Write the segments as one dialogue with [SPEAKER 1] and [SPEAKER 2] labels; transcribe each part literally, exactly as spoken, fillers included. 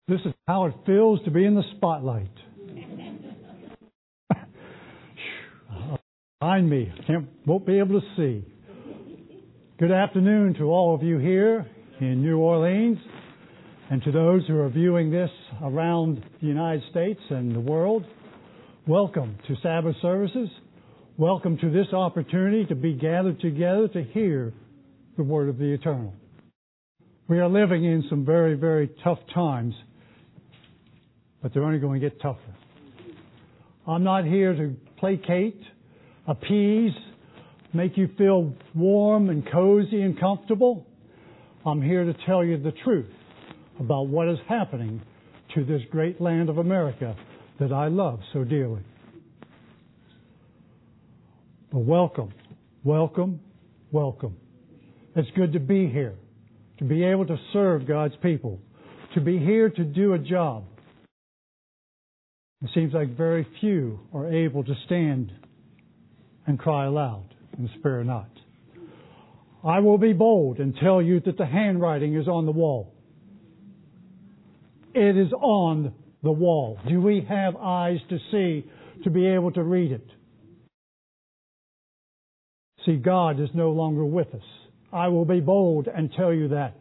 [SPEAKER 1] This is how it feels to be in the spotlight. Behind me, can't, won't be able to see. Good afternoon to all of you here in New Orleans, and to those who are viewing this around the United States and the world. Welcome to Sabbath services. Welcome to this opportunity to be gathered together to hear the Word of the Eternal. We are living in some very, very tough times, but they're only going to get tougher. I'm not here to placate, appease, make you feel warm and cozy and comfortable. I'm here to tell you the truth about what is happening to this great land of America that I love so dearly. But welcome, welcome, welcome. It's good to be here, to be able to serve God's people, to be here to do a job. It seems like very few are able to stand and cry aloud and spare not. I will be bold and tell you that the handwriting is on the wall. It is on the wall. Do we have eyes to see, to be able to read it? See, God is no longer with us. I will be bold and tell you that.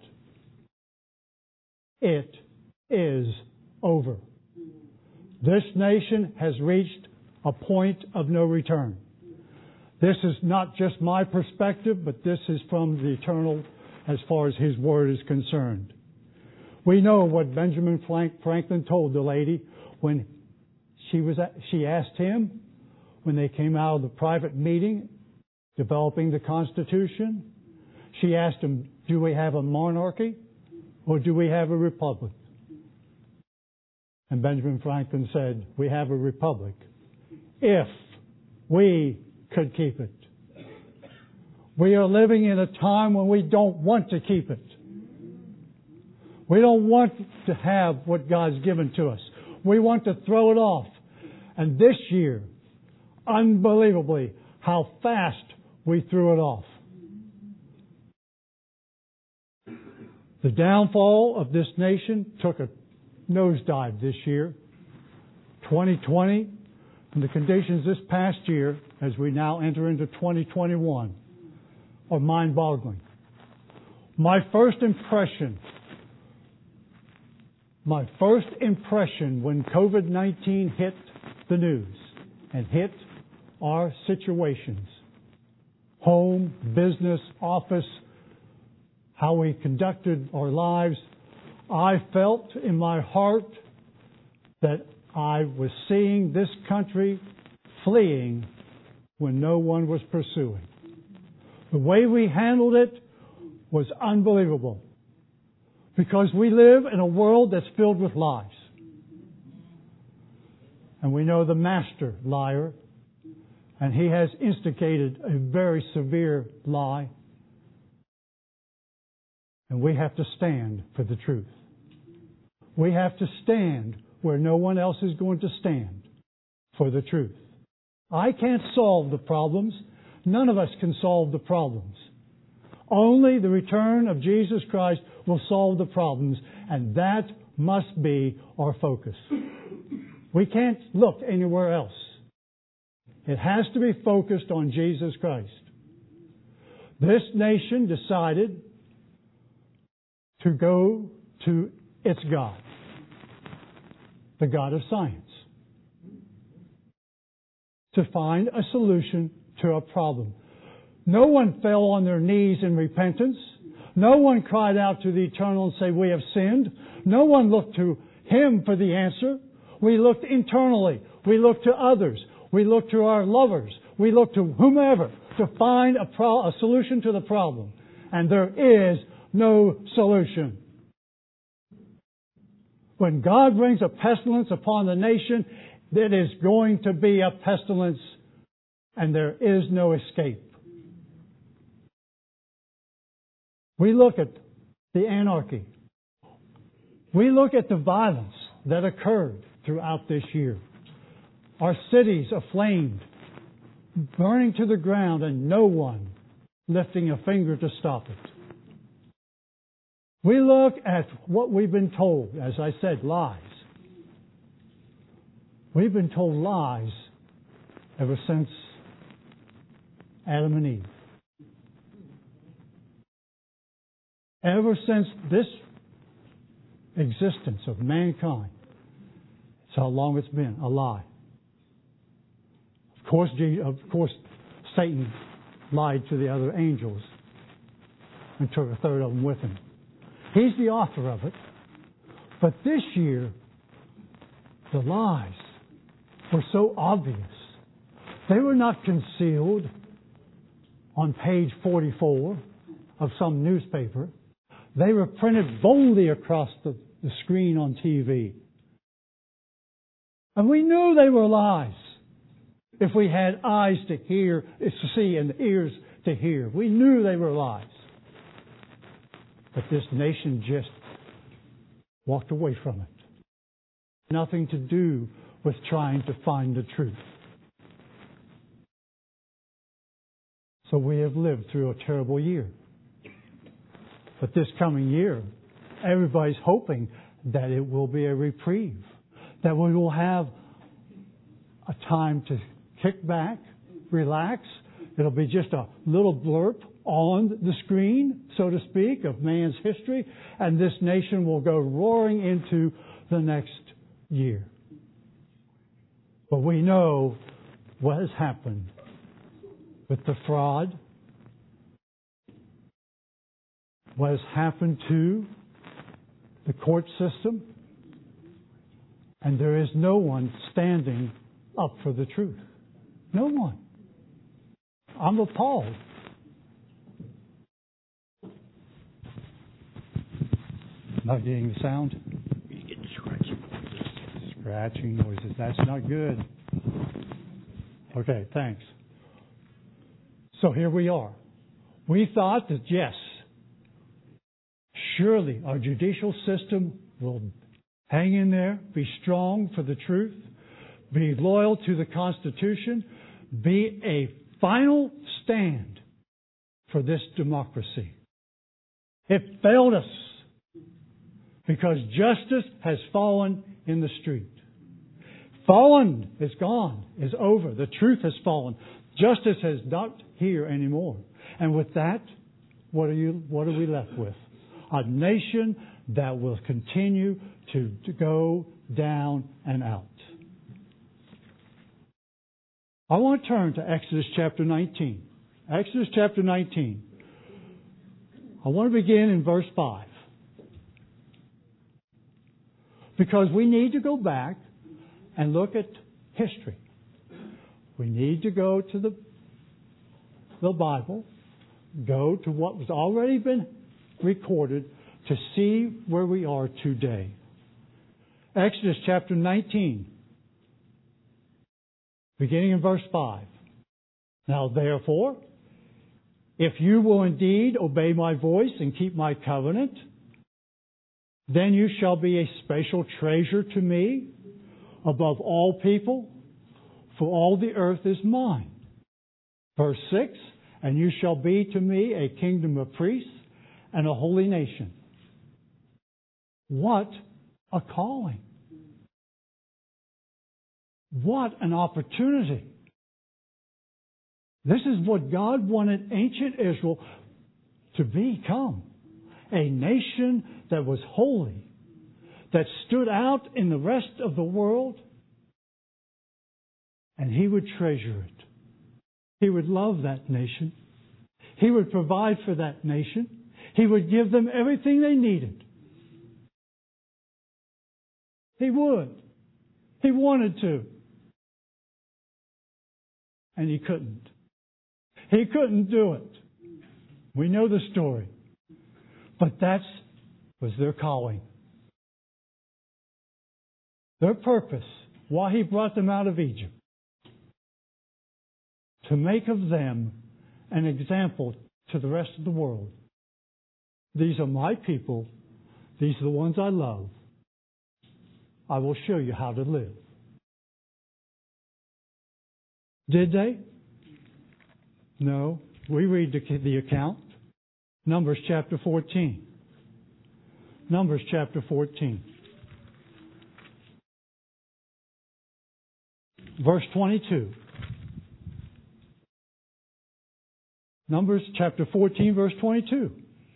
[SPEAKER 1] It is over. This nation has reached a point of no return. This is not just my perspective, but this is from the Eternal as far as His Word is concerned. We know what Benjamin Franklin told the lady when she was she asked him when they came out of the private meeting developing the Constitution. She asked him, do we have a monarchy or do we have a republic? And Benjamin Franklin said, we have a republic if we could keep it. We are living in a time when we don't want to keep it. We don't want to have what God's given to us. We want to throw it off. And this year, unbelievably, how fast we threw it off. The downfall of this nation took a nosedive this year. twenty twenty and the conditions this past year, as we now enter into twenty twenty-one, are mind-boggling. My first impression, my first impression when COVID nineteen hit the news and hit our situations, home, business, office, how we conducted our lives, I felt in my heart that I was seeing this country fleeing when no one was pursuing. The way we handled it was unbelievable because we live in a world that's filled with lies. And we know the master liar, and he has instigated a very severe lie. And we have to stand for the truth. We have to stand where no one else is going to stand for the truth. I can't solve the problems. None of us can solve the problems. Only the return of Jesus Christ will solve the problems, and that must be our focus. We can't look anywhere else. It has to be focused on Jesus Christ. This nation decided to go to its God, the God of science, to find a solution to a problem. No one fell on their knees in repentance. No one cried out to the Eternal and said, we have sinned. No one looked to Him for the answer. We looked internally. We looked to others. We looked to our lovers. We looked to whomever to find a, pro- a solution to the problem. And there is no solution. When God brings a pestilence upon the nation, it is going to be a pestilence, and there is no escape. We look at the anarchy. We look at the violence that occurred throughout this year. Our cities aflame, burning to the ground, and no one lifting a finger to stop it. We look at what we've been told, as I said, lies. We've been told lies ever since Adam and Eve. Ever since this existence of mankind, it's how long it's been a lie. Of course, of course, Satan lied to the other angels and took a third of them with him. He's the author of it. But this year, the lies were so obvious. They were not concealed on page forty-four of some newspaper. They were printed boldly across the, the screen on T V. And we knew they were lies if we had eyes to hear, to see, and ears to hear. We knew they were lies. But this nation just walked away from it. Nothing to do with trying to find the truth. So we have lived through a terrible year. But this coming year, everybody's hoping that it will be a reprieve, that we will have a time to kick back, relax. It'll be just a little blurb on the screen, so to speak, of man's history, and this nation will go roaring into the next year. But we know what has happened with the fraud, what has happened to the court system, and there is no one standing up for the truth. No one. I'm appalled. Not getting the sound?
[SPEAKER 2] You get scratching.
[SPEAKER 1] Scratching noises. That's not good. Okay, thanks. So here we are. We thought that, yes, surely our judicial system will hang in there, be strong for the truth, be loyal to the Constitution, be a final stand for this democracy. It failed us because justice has fallen in the street. Fallen is gone, is over. The truth has fallen. Justice is not here anymore. And with that, what are you? What are we left with? A nation that will continue to, to go down and out. I want to turn to Exodus chapter nineteen. Exodus chapter nineteen. I want to begin in verse five. Because we need to go back and look at history. We need to go to the, the Bible, go to what was already been recorded to see where we are today. Exodus chapter nineteen, beginning in verse five. Now therefore, if you will indeed obey my voice and keep my covenant, then you shall be a special treasure to me above all people, for all the earth is mine. Verse six, and you shall be to me a kingdom of priests and a holy nation. What a calling. What an opportunity. This is what God wanted ancient Israel to become. A nation that was holy, that stood out in the rest of the world, and He would treasure it. He would love that nation. He would provide for that nation. He would give them everything they needed. He would. He wanted to. And He couldn't. He couldn't do it. We know the story. But that was their calling. Their purpose, why He brought them out of Egypt. To make of them an example to the rest of the world. These are my people. These are the ones I love. I will show you how to live. Did they? No. We read the, the account. Numbers chapter fourteen. Numbers chapter fourteen. Verse twenty-two. Numbers chapter fourteen, verse twenty-two.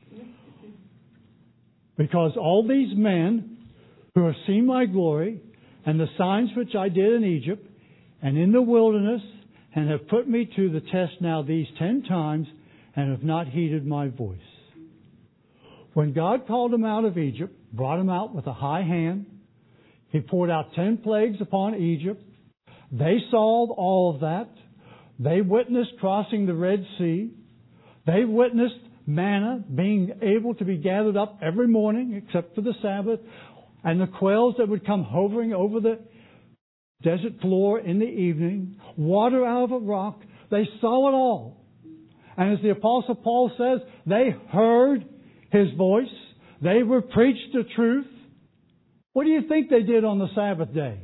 [SPEAKER 1] Because all these men who have seen my glory and the signs which I did in Egypt and in the wilderness, and have put me to the test now these ten times, and have not heeded my voice. When God called them out of Egypt, brought them out with a high hand, He poured out ten plagues upon Egypt. They saw all of that. They witnessed crossing the Red Sea. They witnessed manna being able to be gathered up every morning except for the Sabbath, and the quails that would come hovering over the desert floor in the evening, water out of a rock. They saw it all. And as the Apostle Paul says, they heard His voice. They were preached the truth. What do you think they did on the Sabbath day?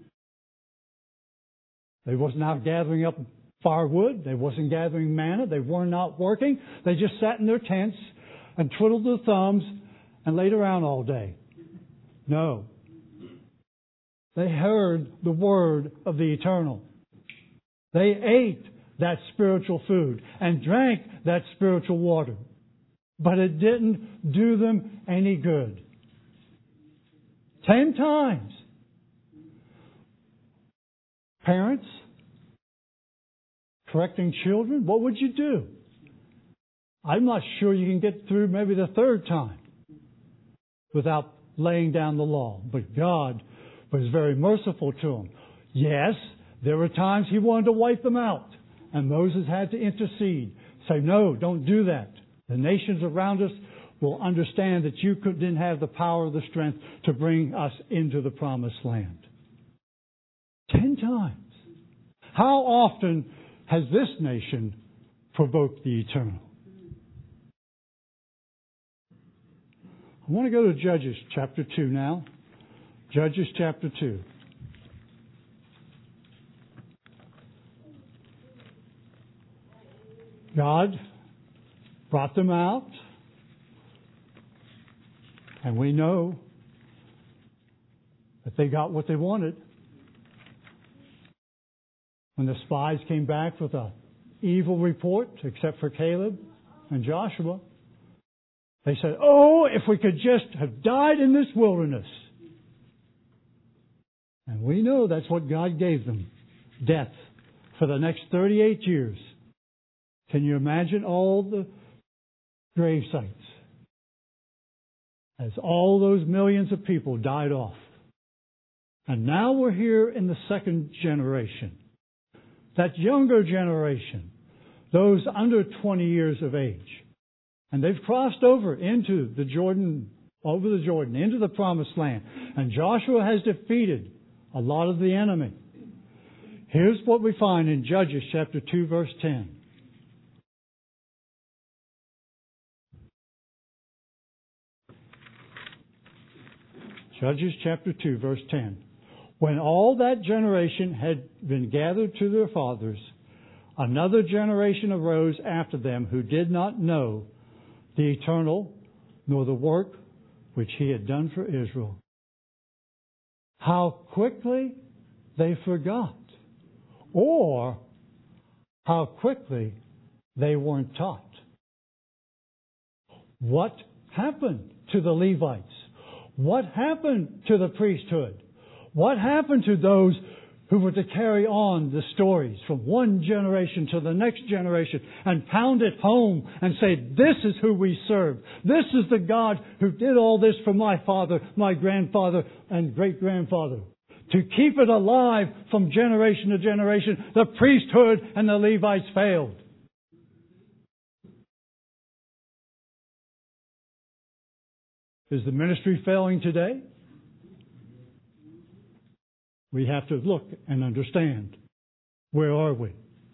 [SPEAKER 1] They wasn't out gathering up firewood. They wasn't gathering manna. They were not working. They just sat in their tents and twiddled their thumbs and laid around all day. No. They heard the word of the eternal. They ate that spiritual food and drank that spiritual water. But it didn't do them any good. Ten times. Parents, correcting children, what would you do? I'm not sure you can get through maybe the third time without laying down the law. But God was very merciful to them. Yes, there were times He wanted to wipe them out. And Moses had to intercede. Say, no, don't do that. The nations around us will understand that you could, didn't have the power or the strength to bring us into the promised land. Ten times. How often has this nation provoked the eternal? I want to go to Judges chapter two now. Judges chapter two. God brought them out, and we know that they got what they wanted. When the spies came back with an evil report, except for Caleb and Joshua, they said, oh, if we could just have died in this wilderness. And we know that's what God gave them. Death for the next thirty-eight years. Can you imagine all the grave sites as all those millions of people died off? And now we're here in the second generation. That younger generation, those under twenty years of age. And they've crossed over into the Jordan, over the Jordan, into the promised land. And Joshua has defeated a lot of the enemy. Here's what we find in Judges chapter two, verse ten. Judges chapter two, verse ten. When all that generation had been gathered to their fathers, another generation arose after them who did not know the eternal, nor the work which He had done for Israel. How quickly they forgot, or how quickly they weren't taught. What happened to the Levites? What happened to the priesthood? What happened to those who were to carry on the stories from one generation to the next generation and pound it home and say, this is who we serve. This is the God who did all this for my father, my grandfather, and great-grandfather. To keep it alive from generation to generation, the priesthood and the Levites failed. Is the ministry failing today? We have to look and understand. Where are we?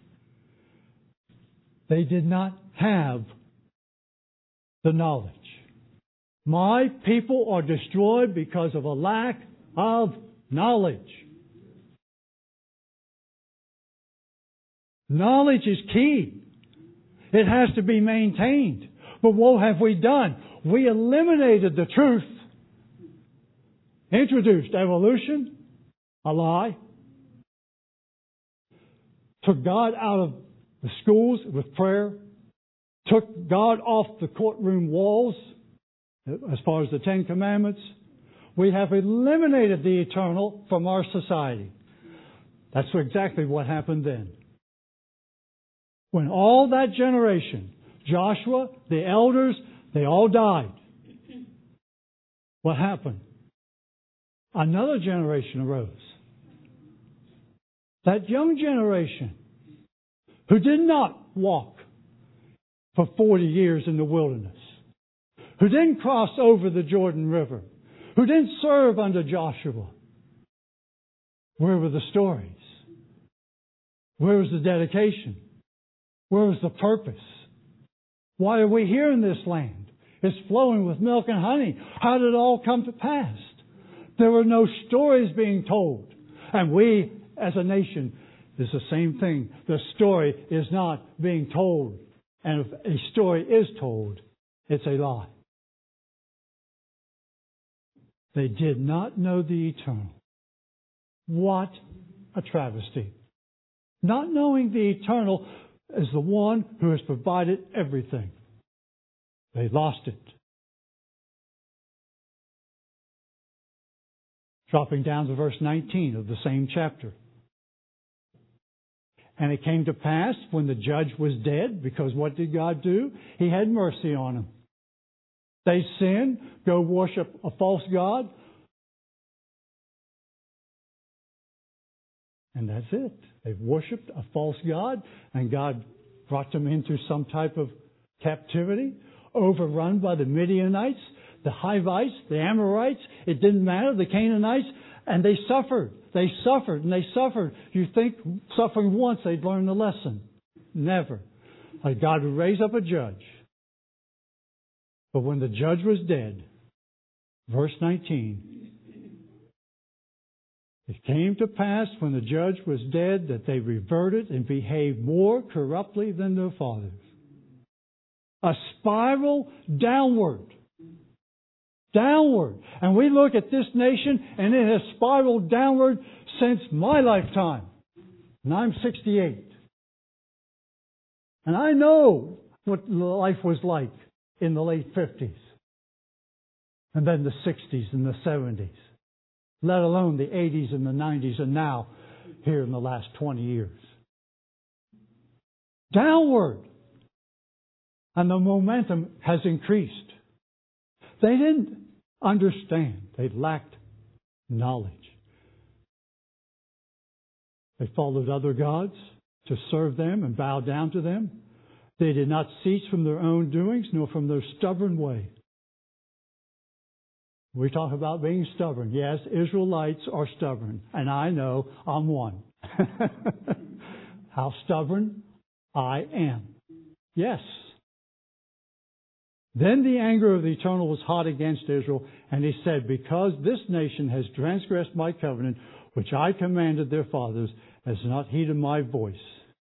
[SPEAKER 1] They did not have the knowledge. My people are destroyed because of a lack of knowledge. Knowledge is key. It has to be maintained. But what have we done? We eliminated the truth Introduced evolution, a lie. Took God out of the schools with prayer. Took God off the courtroom walls as far as the Ten Commandments. We have eliminated the eternal from our society. That's exactly what happened then. When all that generation, Joshua, the elders, they all died. What happened? Another generation arose. That young generation who did not walk for forty years in the wilderness, who didn't cross over the Jordan River, who didn't serve under Joshua. Where were the stories? Where was the dedication? Where was the purpose? Why are we here in this land? It's flowing with milk and honey. How did it all come to pass? There were no stories being told. And we, as a nation, is the same thing. The story is not being told. And if a story is told, it's a lie. They did not know the eternal. What a travesty. Not knowing the eternal is the one who has provided everything. They lost it. Dropping down to verse nineteen of the same chapter. And it came to pass when the judge was dead, because what did God do? He had mercy on them. They sinned, go worship a false god. And that's it. They worshipped a false god, and God brought them into some type of captivity, overrun by the Midianites, the Hivites, the Amorites. It didn't matter, the Canaanites, and they suffered. They suffered and they suffered. You think suffering once they'd learn the lesson. Never. Like God would raise up a judge. But when the judge was dead, verse nineteen, it came to pass when the judge was dead that they reverted and behaved more corruptly than their fathers. A spiral downward. Downward. And we look at this nation and it has spiraled downward since my lifetime. And I'm sixty-eight. And I know what life was like in the late fifties. And then the sixties and the seventies. Let alone the eighties and the nineties, and now here in the last twenty years. Downward. And the momentum has increased. They didn't understand. They lacked knowledge. They followed other gods to serve them and bow down to them. They did not cease from their own doings, nor from their stubborn way. We talk about being stubborn. Yes, Israelites are stubborn. And I know I'm one. How stubborn I am. Yes. Then the anger of the Eternal was hot against Israel, and he said, because this nation has transgressed my covenant, which I commanded their fathers, has not heeded my voice,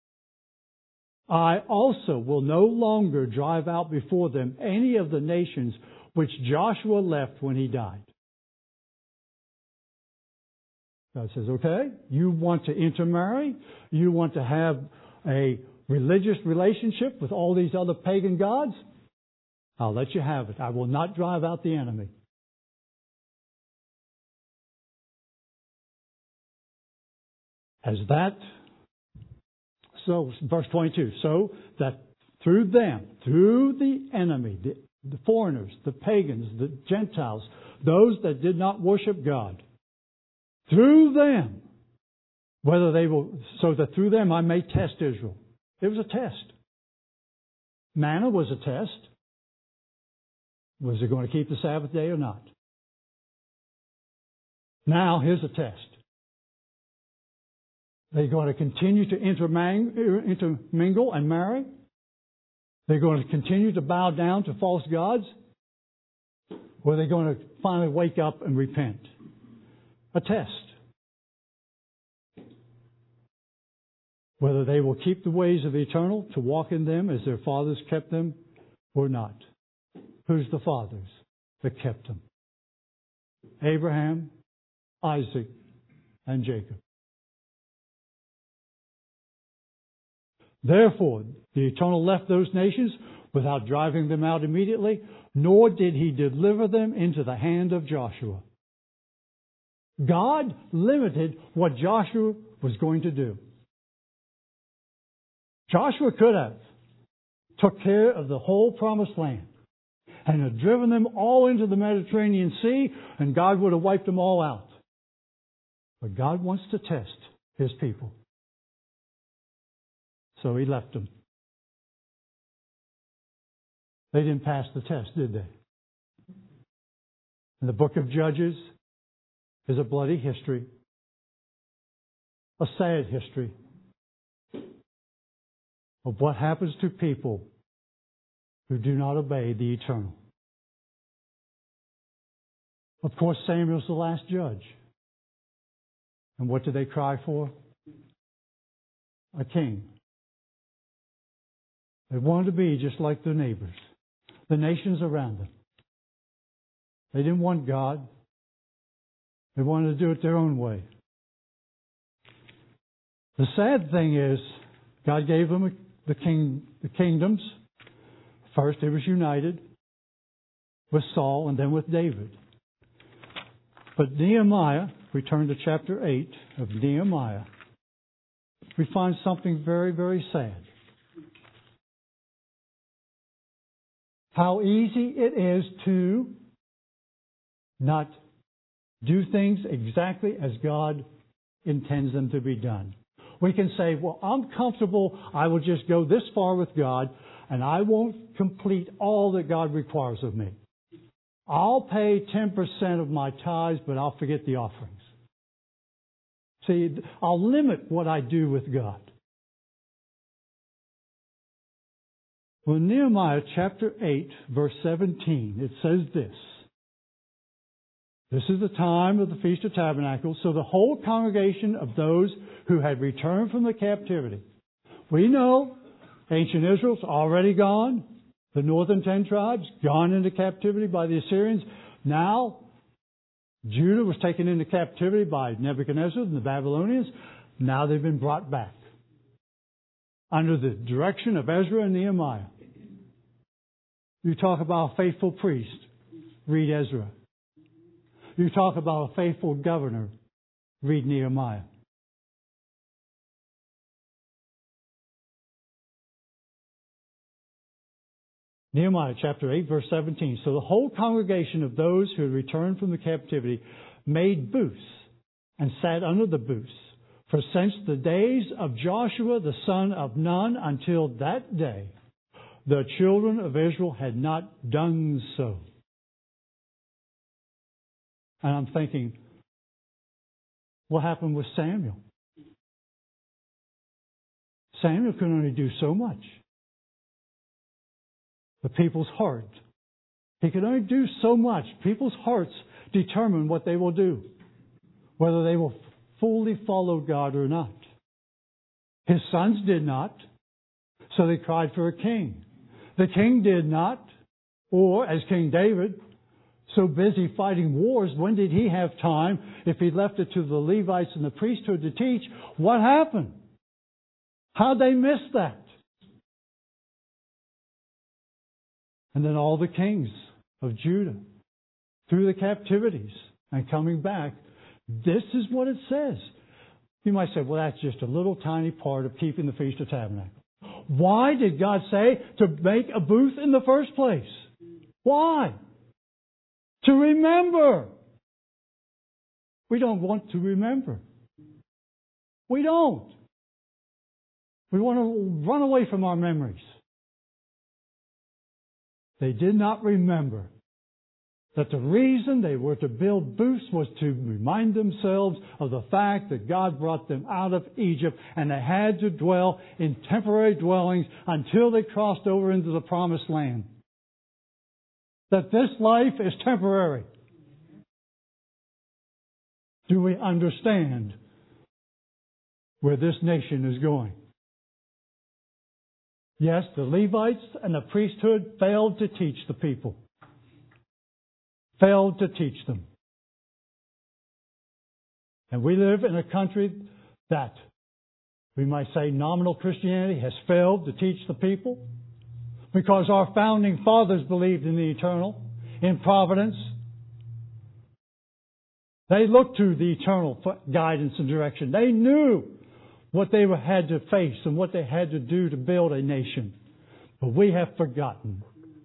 [SPEAKER 1] I also will no longer drive out before them any of the nations which Joshua left when he died. God says, okay, you want to intermarry, you want to have a religious relationship with all these other pagan gods? I'll let you have it. I will not drive out the enemy. As that, so verse twenty-two, so that through them, through the enemy, the, the foreigners, the pagans, the Gentiles, those that did not worship God, through them, whether they will, so that through them I may test Israel. It was a test. Manna was a test. Was it going to keep the Sabbath day or not? Now, here's a test. They're going to continue to intermingle and marry? They're going to continue to bow down to false gods? Or are they going to finally wake up and repent? A test. Whether they will keep the ways of the Eternal to walk in them as their fathers kept them or not. Who's the fathers that kept them? Abraham, Isaac, and Jacob. Therefore, the Eternal left those nations without driving them out immediately, nor did He deliver them into the hand of Joshua. God limited what Joshua was going to do. Joshua could have took care of the whole promised land and had driven them all into the Mediterranean Sea, and God would have wiped them all out. But God wants to test His people. So He left them. They didn't pass the test, did they? And the book of Judges is a bloody history, a sad history of what happens to people who do not obey the Eternal. Of course, Samuel's the last judge. And what do they cry for? A king. They wanted to be just like their neighbors, the nations around them. They didn't want God. They wanted to do it their own way. The sad thing is, God gave them the king, the kingdoms. First, it was united with Saul and then with David. But Nehemiah, we turn to chapter eight of Nehemiah, we find something very, very sad. How easy it is to not do things exactly as God intends them to be done. We can say, well, I'm comfortable. I will just go this far with God, and I won't complete all that God requires of me. I'll pay ten percent of my tithes, but I'll forget the offerings. See, I'll limit what I do with God. Well, in Nehemiah chapter eight, verse seventeen, it says this. This is the time of the Feast of Tabernacles. So the whole congregation of those who had returned from the captivity. We know ancient Israel's already gone. The northern ten tribes gone into captivity by the Assyrians. Now, Judah was taken into captivity by Nebuchadnezzar and the Babylonians. Now they've been brought back under the direction of Ezra and Nehemiah. You talk about a faithful priest, read Ezra. You talk about a faithful governor, read Nehemiah. Nehemiah chapter eight, verse seventeen. So the whole congregation of those who had returned from the captivity made booths and sat under the booths. For since the days of Joshua the son of Nun until that day, the children of Israel had not done so. And I'm thinking, what happened with Samuel? Samuel could only do so much. The people's heart. He could only do so much. People's hearts determine what they will do, whether they will fully follow God or not. His sons did not, so they cried for a king. The king did not, or as King David, so busy fighting wars, when did he have time, if he left it to the Levites and the priesthood to teach? What happened? How'd they miss that? And then all the kings of Judah through the captivities and coming back. This is what it says. You might say, well, that's just a little tiny part of keeping the Feast of Tabernacles. Why did God say to make a booth in the first place? Why? To remember. We don't want to remember. We don't. We want to run away from our memories. They did not remember that the reason they were to build booths was to remind themselves of the fact that God brought them out of Egypt and they had to dwell in temporary dwellings until they crossed over into the promised land. That this life is temporary. Do we understand where this nation is going? Yes, the Levites and the priesthood failed to teach the people. Failed to teach them. And we live in a country that, we might say, nominal Christianity has failed to teach the people, because our founding fathers believed in the eternal, in providence. They looked to the eternal guidance and direction. They knew what they had to face and what they had to do to build a nation. But we have forgotten.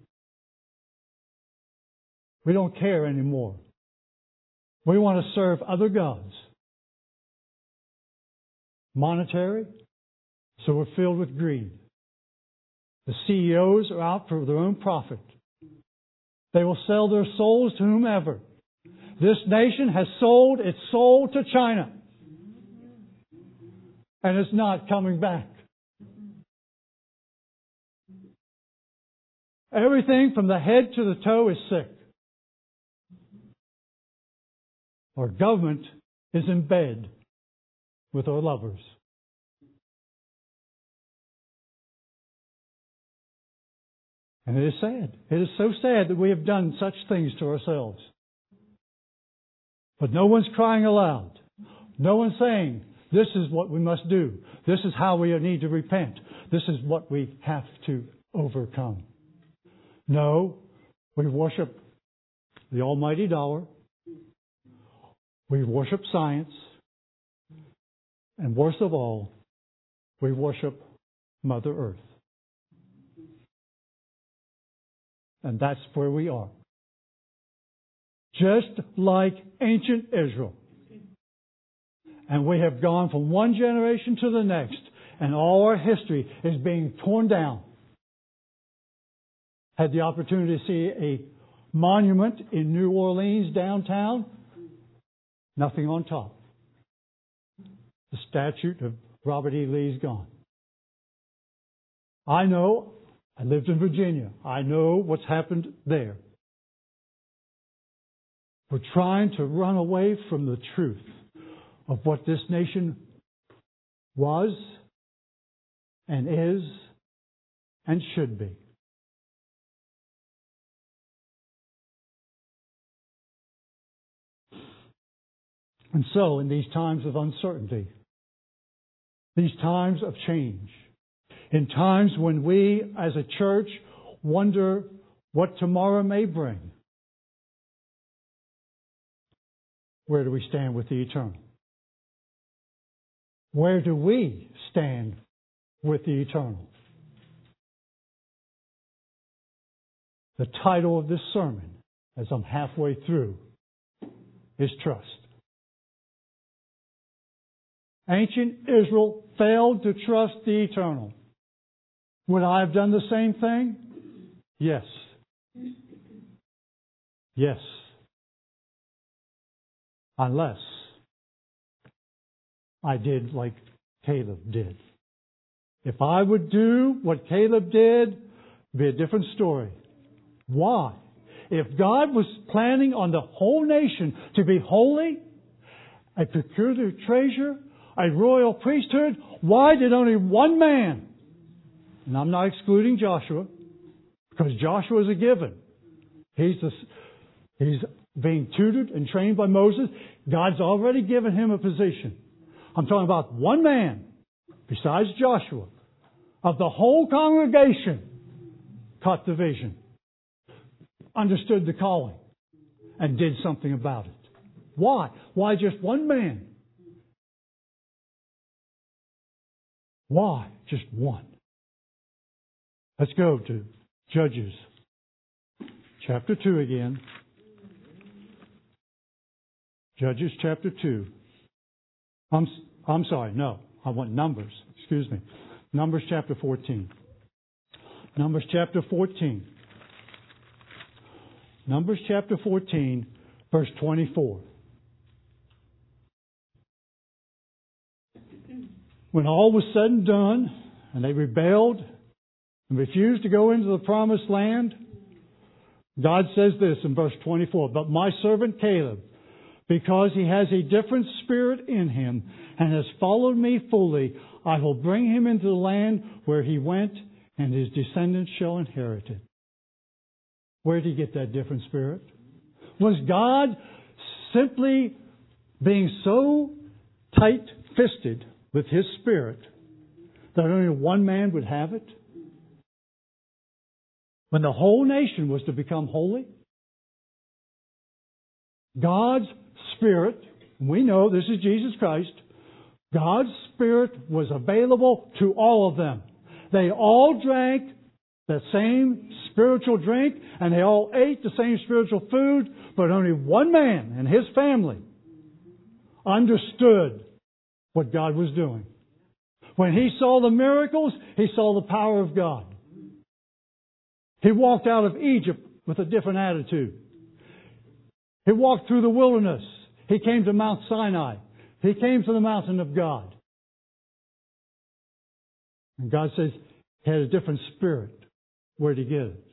[SPEAKER 1] We don't care anymore. We want to serve other gods. Monetary, so we're filled with greed. The C E Os are out for their own profit. They will sell their souls to whomever. This nation has sold its soul to China. And it's not coming back. Everything from the head to the toe is sick. Our government is in bed with our lovers. And it is sad. It is so sad that we have done such things to ourselves. But no one's crying aloud. No one's saying, this is what we must do. This is how we need to repent. This is what we have to overcome. No, we worship the almighty dollar. We worship science. And worst of all, we worship Mother Earth. And that's where we are. Just like ancient Israel. And we have gone from one generation to the next, and all our history is being torn down. Had the opportunity to see a monument in New Orleans downtown. Nothing on top. The statue of Robert E. Lee is gone. I know, I lived in Virginia. I know what's happened there. We're trying to run away from the truth of what this nation was and is and should be. And so, in these times of uncertainty, these times of change, in times when we as a church wonder what tomorrow may bring, where do we stand with the eternal? Where do we stand with the eternal? The title of this sermon, as I'm halfway through, is Trust. Ancient Israel failed to trust the eternal. Would I have done the same thing? Yes. Yes. Unless I did like Caleb did. If I would do what Caleb did, it'd be a different story. Why? If God was planning on the whole nation to be holy, a peculiar treasure, a royal priesthood, why did only one man, and I'm not excluding Joshua, because Joshua is a given. He's, the, he's being tutored and trained by Moses. God's already given him a position. I'm talking about one man, besides Joshua, of the whole congregation, caught the vision, understood the calling, and did something about it. Why? Why just one man? Why just one? Let's go to Judges chapter two again. Judges chapter two. I'm, I'm sorry, no. I want Numbers. Excuse me. Numbers chapter fourteen. Numbers chapter fourteen. Numbers chapter fourteen, verse twenty-four. When all was said and done, and they rebelled and refused to go into the promised land, God says this in verse twenty-four, "But my servant Caleb, because he has a different spirit in him and has followed me fully, I will bring him into the land where he went, and his descendants shall inherit it." Where did he get that different spirit? Was God simply being so tight-fisted with His Spirit that only one man would have it? When the whole nation was to become holy? God's Spirit, we know this is Jesus Christ, God's Spirit was available to all of them. They all drank the same spiritual drink, and they all ate the same spiritual food, but only one man and his family understood what God was doing. When he saw the miracles, he saw the power of God. He walked out of Egypt with a different attitude. He walked through the wilderness. He came to Mount Sinai. He came to the mountain of God. And God says he had a different spirit. Where'd he get it?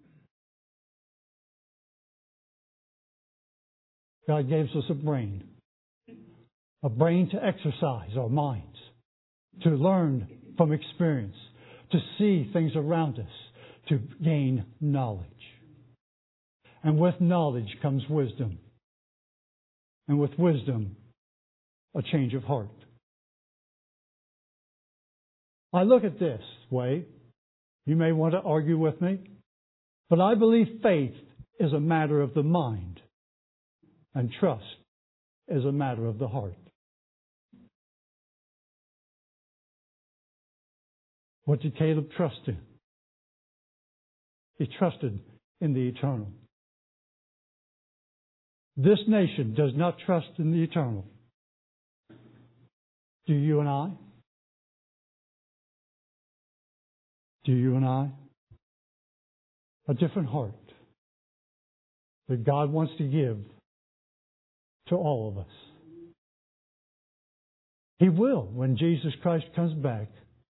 [SPEAKER 1] God gave us a brain. A brain to exercise our minds. To learn from experience. To see things around us. To gain knowledge. And with knowledge comes wisdom. And with wisdom, a change of heart. I look at this way. You may want to argue with me. But I believe faith is a matter of the mind. And trust is a matter of the heart. What did Caleb trust in? He trusted in the eternal. This nation does not trust in the eternal. Do you and I? Do you and I? A different heart that God wants to give to all of us. He will when Jesus Christ comes back.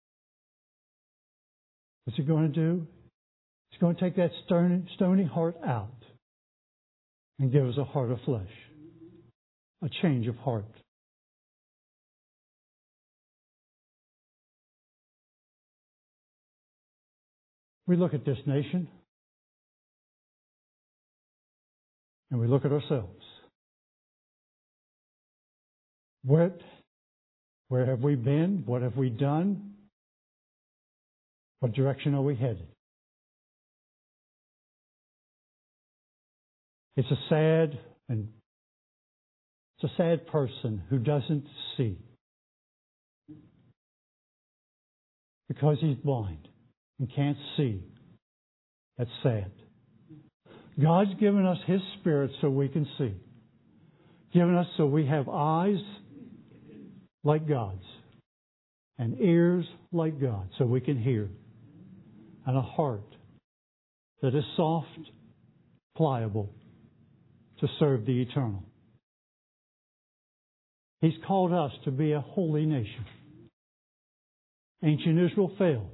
[SPEAKER 1] What's He going to do? He's going to take that stony, stony heart out and give us a heart of flesh, a change of heart. We look at this nation and we look at ourselves. Where, where have we been? What have we done? What direction are we headed? It's a sad and it's a sad person who doesn't see because he's blind and can't see. That's sad. God's given us His Spirit so we can see. Given us so we have eyes like God's and ears like God so we can hear, and a heart that is soft, pliable, to serve the eternal. He's called us to be a holy nation. Ancient Israel failed.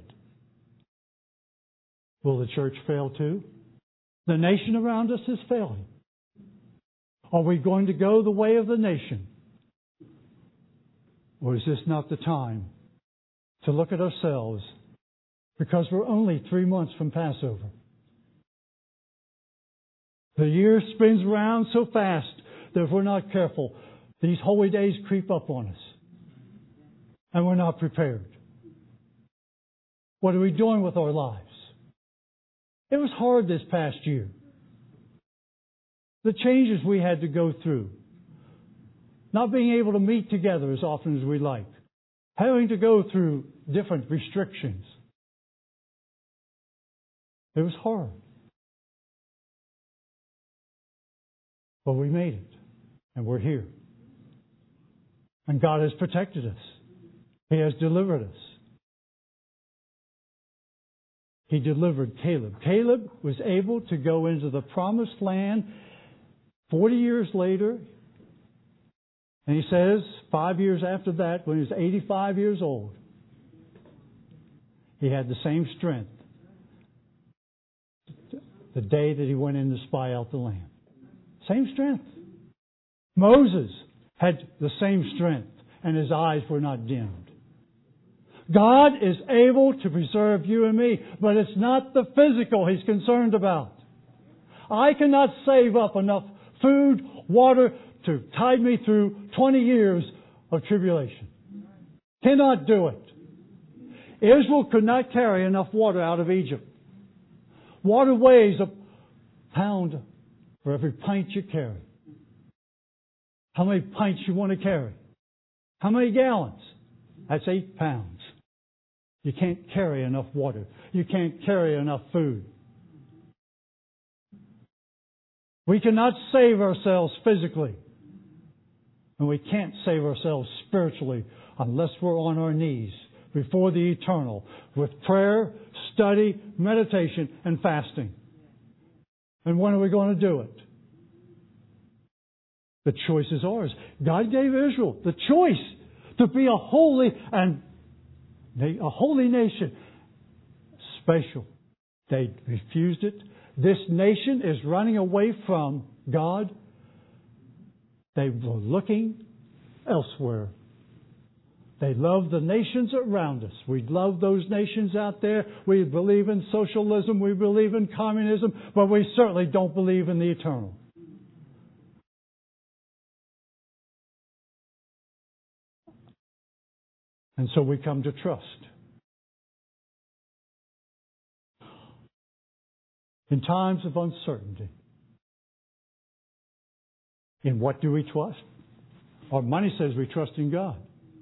[SPEAKER 1] Will the church fail too? The nation around us is failing. Are we going to go the way of the nation? Or is this not the time to look at ourselves, because we're only three months from Passover? The year spins around so fast that if we're not careful, these holy days creep up on us. And we're not prepared. What are we doing with our lives? It was hard this past year. The changes we had to go through. Not being able to meet together as often as we like. Having to go through different restrictions. It was hard. But we made it. And we're here. And God has protected us. He has delivered us. He delivered Caleb. Caleb was able to go into the promised land forty years later. And he says, five years after that, when he was eighty-five years old, he had the same strength the day that he went in to spy out the land. Same strength. Moses had the same strength, and his eyes were not dimmed. God is able to preserve you and me, but it's not the physical He's concerned about. I cannot save up enough food, water to tide me through twenty years of tribulation. Cannot do it. Israel could not carry enough water out of Egypt. Water weighs a pound for every pint you carry. How many pints you want to carry? How many gallons? That's eight pounds. You can't carry enough water. You can't carry enough food. We cannot save ourselves physically. And we can't save ourselves spiritually unless we're on our knees before the eternal with prayer, study, meditation, and fasting. And when are we going to do it? The choice is ours. God gave Israel the choice to be a holy and a holy nation. Special. They refused it. This nation is running away from God. They were looking elsewhere. They love the nations around us. We love those nations out there. We believe in socialism. We believe in communism. But we certainly don't believe in the eternal. And so we come to trust. In times of uncertainty, in what do we trust? Our money says we trust in God.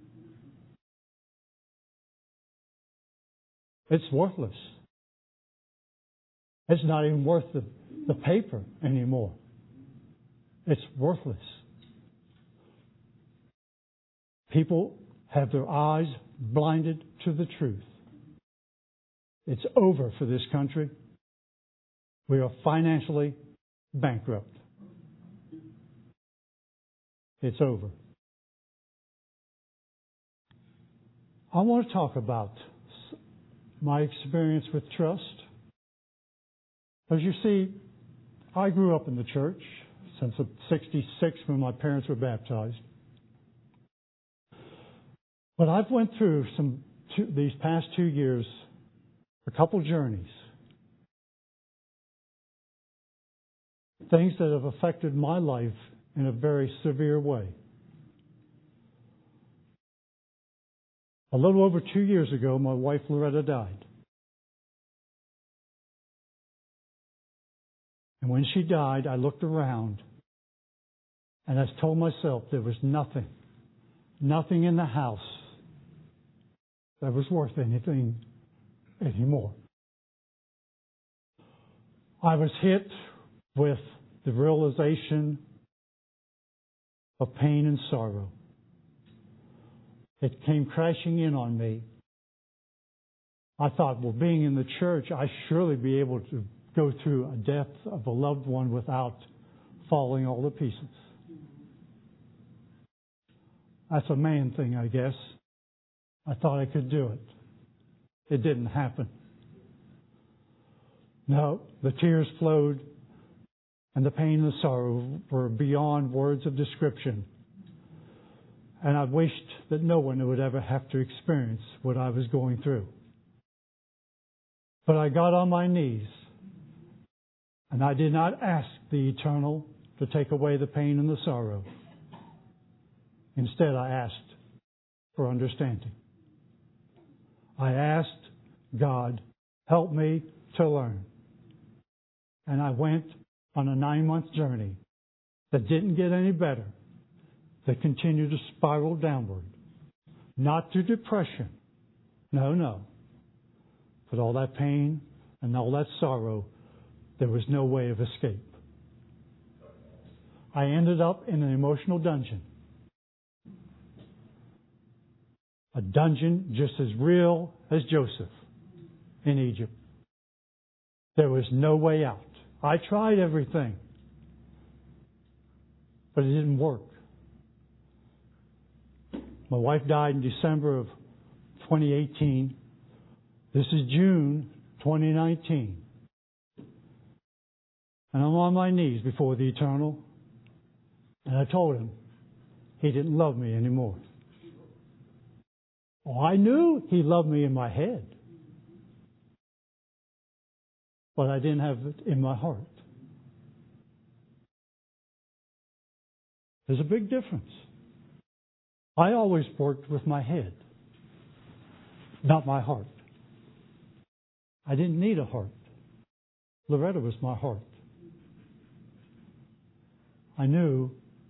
[SPEAKER 1] It's worthless. It's not even worth the, the paper anymore. It's worthless. People have their eyes blinded to the truth. It's over for this country. We are financially bankrupt. It's over. I want to talk about my experience with trust. As you see, I grew up in the church since sixty-six when my parents were baptized. But I've went through some two, these past two years, a couple journeys. Things that have affected my life in a very severe way. A little over two years ago, my wife Loretta died. And when she died, I looked around and I told myself there was nothing, nothing in the house that was worth anything anymore. I was hit with the realization of pain and sorrow. It came crashing in on me. I thought, well, being in the church, I surely be able to go through a death of a loved one without falling all to pieces. That's a man thing, I guess. I thought I could do it. It didn't happen. No, the tears flowed, and the pain and the sorrow were beyond words of description. And I wished that no one would ever have to experience what I was going through. But I got on my knees, and I did not ask the Eternal to take away the pain and the sorrow. Instead, I asked for understanding. I asked God, help me to learn. And I went on a nine-month journey that didn't get any better, that continued to spiral downward. Not to depression. No, no. But all that pain and all that sorrow, there was no way of escape. I ended up in an emotional dungeon. A dungeon just as real as Joseph in Egypt. There was no way out. I tried everything, but it didn't work. My wife died in December of twenty eighteen. This is June twenty nineteen. And I'm on my knees before the Eternal. And I told him he didn't love me anymore. Oh, I knew he loved me in my head. But I didn't have it in my heart. There's a big difference. I always worked with my head, not my heart. I didn't need a heart. Loretta was my heart. I knew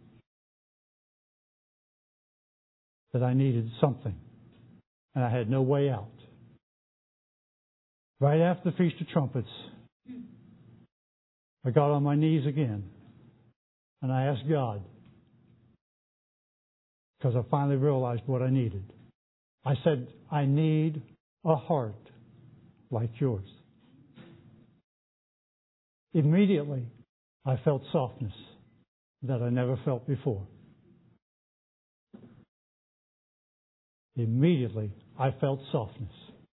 [SPEAKER 1] that I needed something, and I had no way out. Right after the Feast of Trumpets, I got on my knees again, and I asked God, because I finally realized what I needed. I said, I need a heart like yours. Immediately, I felt softness that I never felt before. Immediately, I felt softness.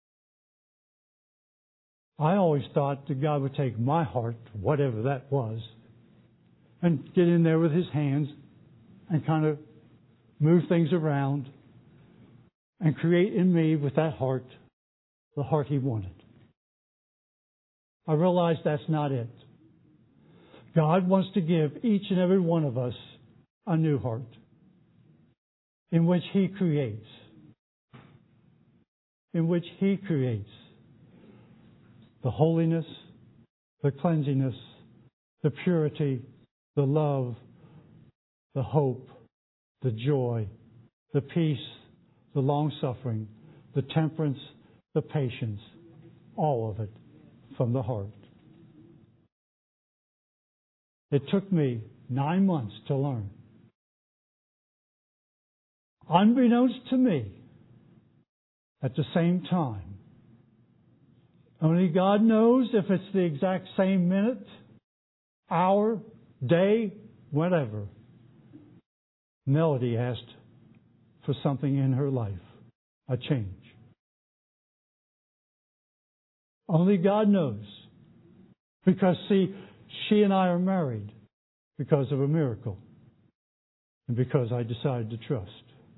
[SPEAKER 1] I always thought that God would take my heart, whatever that was, and get in there with His hands and kind of move things around and create in me with that heart the heart He wanted. I realized that's not it. God wants to give each and every one of us a new heart in which He creates. In which He creates the holiness, the cleansiness, the purity, the love, the hope, the joy, the peace, the long-suffering, the temperance, the patience, all of it from the heart. It took me nine months to learn. Unbeknownst to me, at the same time, only God knows if it's the exact same minute, hour, day, whatever, Melody asked for something in her life, a change. Only God knows. Because, see, she and I are married because of a miracle and because I decided to trust.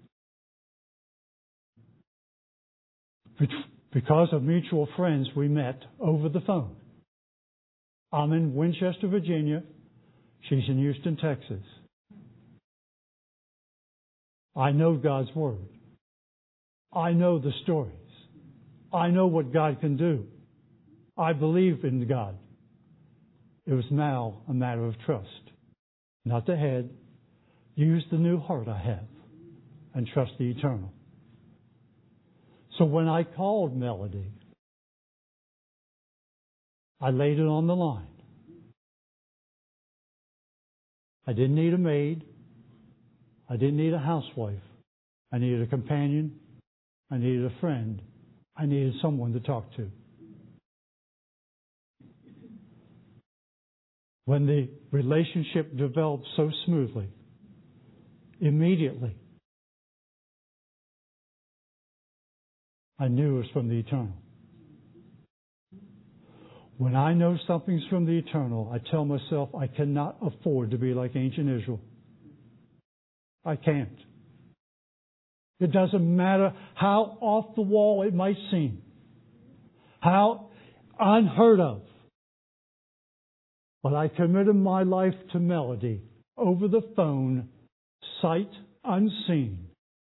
[SPEAKER 1] Because of mutual friends, we met over the phone. I'm in Winchester, Virginia. She's in Houston, Texas. I know God's Word. I know the stories. I know what God can do. I believe in God. It was now a matter of trust. Not the head. Use the new heart I have and trust the eternal. So when I called Melody, I laid it on the line. I didn't need a maid. I didn't need a housewife. I needed a companion. I needed a friend. I needed someone to talk to. When the relationship developed so smoothly, immediately, I knew it was from the eternal. When I know something's from the eternal, I tell myself I cannot afford to be like ancient Israel. I can't. It doesn't matter how off the wall it might seem, how unheard of. But I committed my life to Melody over the phone, sight unseen,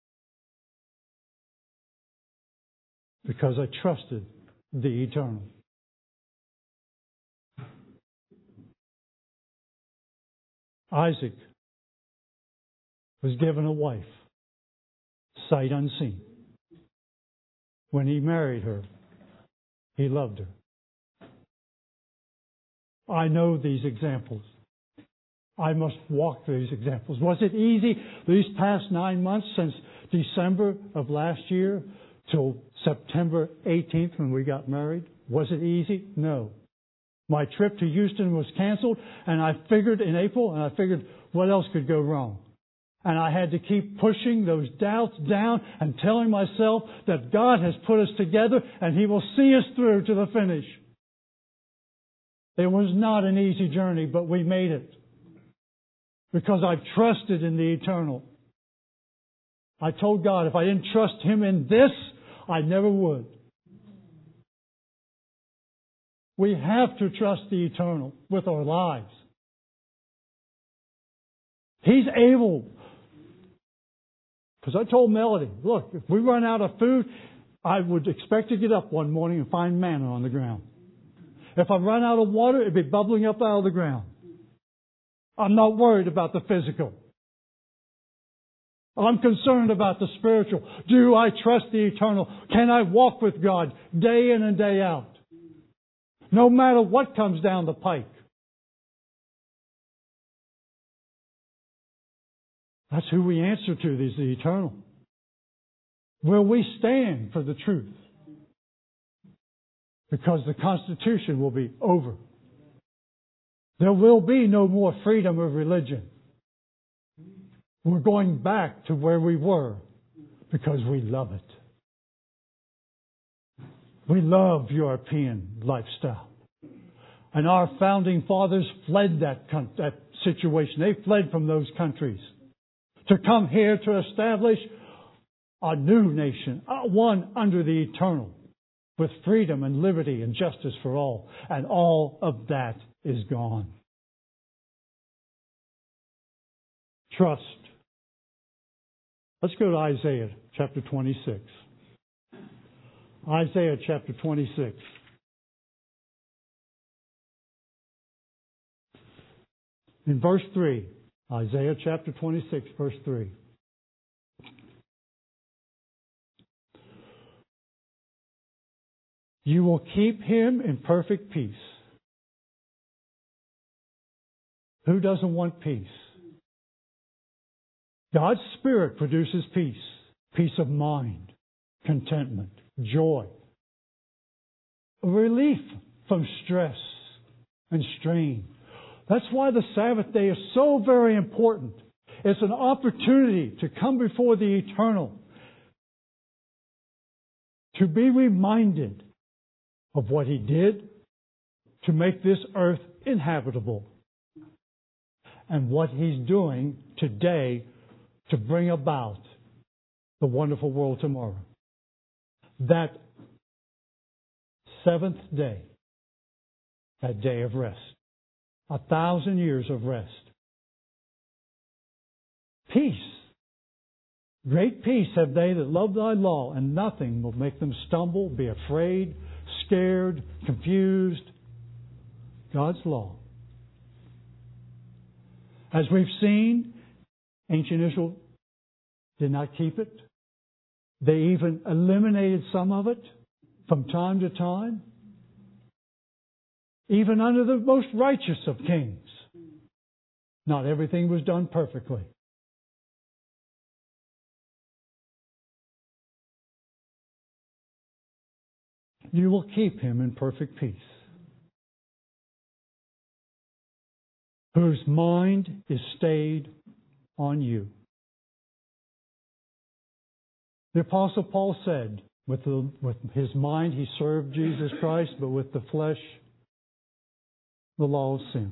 [SPEAKER 1] because I trusted the eternal. Isaac was given a wife, sight unseen. When he married her, he loved her. I know these examples. I must walk these examples. Was it easy these past nine months since December of last year till September eighteenth when we got married? Was it easy? No. My trip to Houston was canceled, and I figured in April, and I figured what else could go wrong? And I had to keep pushing those doubts down and telling myself that God has put us together and He will see us through to the finish. It was not an easy journey, but we made it. Because I've trusted in the eternal. I told God if I didn't trust Him in this, I never would. We have to trust the eternal with our lives. He's able. Because I told Melody, look, if we run out of food, I would expect to get up one morning and find manna on the ground. If I run out of water, it'd be bubbling up out of the ground. I'm not worried about the physical. I'm concerned about the spiritual. Do I trust the eternal? Can I walk with God day in and day out? No matter what comes down the pike. That's who we answer to, is the eternal. Will we stand for the truth? Because the Constitution will be over. There will be no more freedom of religion. We're going back to where we were because we love it. We love European lifestyle. And our founding fathers fled that, that situation. They fled from those countries to come here to establish a new nation, one under the eternal, with freedom and liberty and justice for all. And all of that is gone. Trust. Let's go to Isaiah chapter twenty-six. Isaiah chapter twenty-six. In verse three. Isaiah chapter twenty-six, verse three. You will keep him in perfect peace. Who doesn't want peace? God's Spirit produces peace. Peace of mind, contentment, joy. Relief from stress and strain. That's why the Sabbath day is so very important. It's an opportunity to come before the eternal. To be reminded of what He did to make this earth inhabitable. And what He's doing today to bring about the wonderful world tomorrow. That seventh day, that day of rest. A thousand years of rest. Peace. Great peace have they that love thy law, and nothing will make them stumble, be afraid, scared, confused. God's law. As we've seen, ancient Israel did not keep it. They even eliminated some of it from time to time. Even under the most righteous of kings. Not everything was done perfectly. You will keep him in perfect peace, whose mind is stayed on you. The Apostle Paul said, with, the, with his mind he served Jesus Christ, but with the flesh, the law of sin.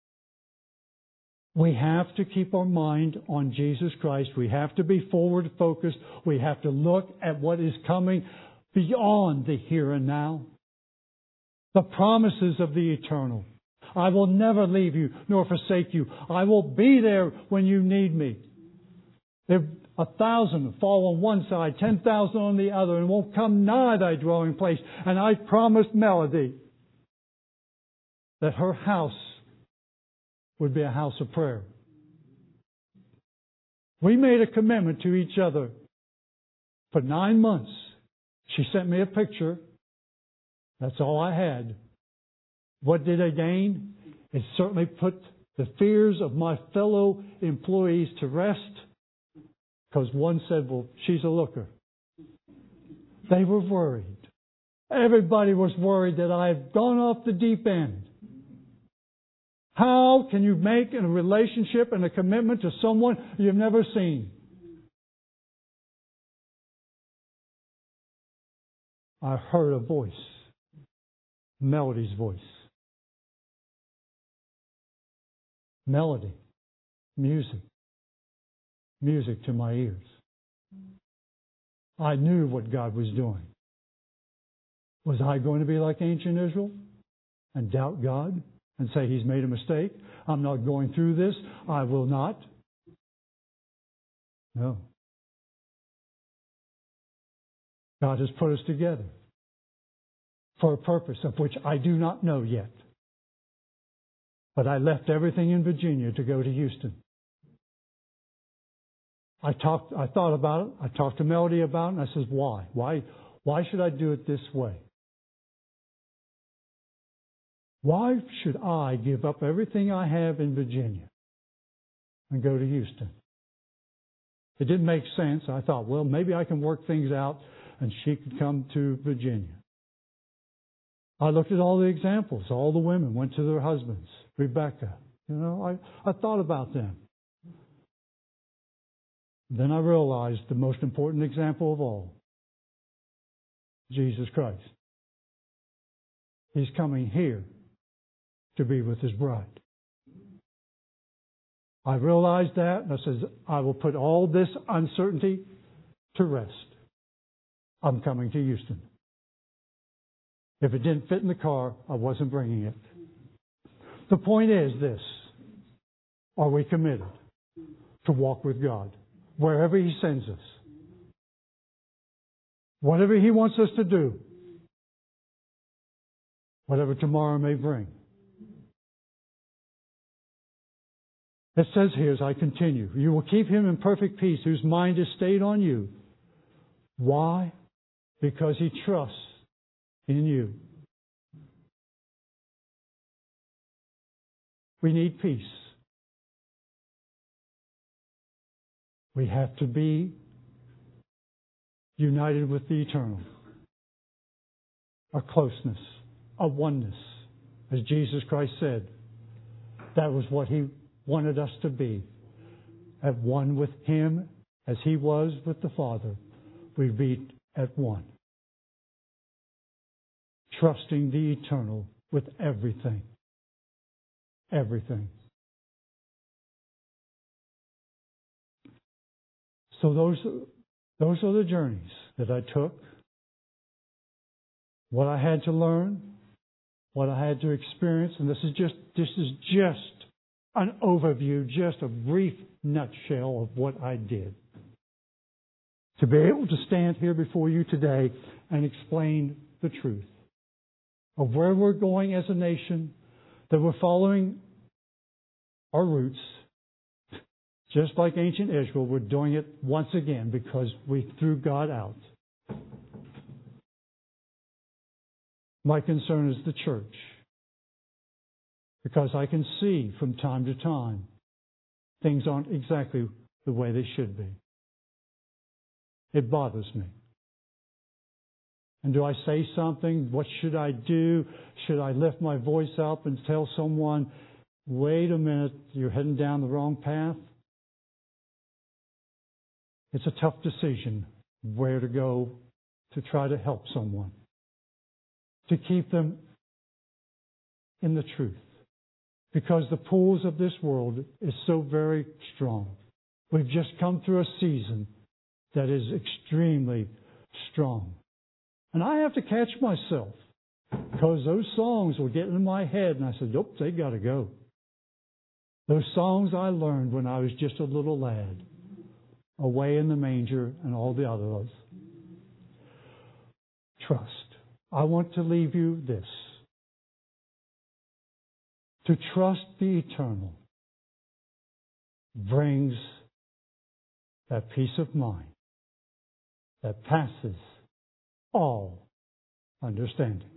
[SPEAKER 1] We have to keep our mind on Jesus Christ. We have to be forward focused. We have to look at what is coming beyond the here and now. The promises of the eternal. I will never leave you nor forsake you. I will be there when you need me. There a thousand fall on one side, ten thousand on the other, and won't come nigh thy dwelling place. And I promised Melody that her house would be a house of prayer. We made a commitment to each other for nine months. She sent me a picture. That's all I had. What did I gain? It certainly put the fears of my fellow employees to rest, because one said, well, she's a looker. They were worried. Everybody was worried that I had gone off the deep end. How can you make a relationship and a commitment to someone you've never seen? I heard a voice. Melody's voice. Melody. Music. Music to my ears. I knew what God was doing. Was I going to be like ancient Israel and doubt God and say He's made a mistake? I'm not going through this. I will not. No. God has put us together for a purpose of which I do not know yet. But I left everything in Virginia to go to Houston. I talked, I thought about it. I talked to Melody about it, and I said, why? Why, why should I do it this way? Why should I give up everything I have in Virginia and go to Houston? It didn't make sense. I thought, well, maybe I can work things out and she could come to Virginia. I looked at all the examples. All the women went to their husbands. Rebecca, you know, I, I thought about them. Then I realized the most important example of all, Jesus Christ. He's coming here to be with His bride. I realized that, and I said, I will put all this uncertainty to rest. I'm coming to Houston. If it didn't fit in the car, I wasn't bringing it. The point is this: are we committed to walk with God wherever He sends us? Whatever He wants us to do, whatever tomorrow may bring. It says here, as I continue, you will keep him in perfect peace whose mind is stayed on you. Why? Because he trusts in you. We need peace. We have to be united with the eternal. A closeness, a oneness. As Jesus Christ said, that was what He wanted us to be. At one with Him as He was with the Father. We'd be at one. Trusting the eternal with everything. Everything. So those, those are the journeys that I took. What I had to learn, what I had to experience, and this is just this is just an overview, just a brief nutshell of what I did. To be able to stand here before you today and explain the truth of where we're going as a nation, that we're following our roots, just like ancient Israel, we're doing it once again because we threw God out. My concern is the church, because I can see from time to time things aren't exactly the way they should be. It bothers me. And do I say something? What should I do? Should I lift my voice up and tell someone, wait a minute, you're heading down the wrong path? It's a tough decision where to go to try to help someone, to keep them in the truth. Because the pulls of this world is so very strong. We've just come through a season that is extremely strong. And I have to catch myself, because those songs were getting in my head, and I said, nope, they got to go. Those songs I learned when I was just a little lad, away in the manger and all the others. Trust. I want to leave you this. To trust the eternal brings that peace of mind that passes all understanding.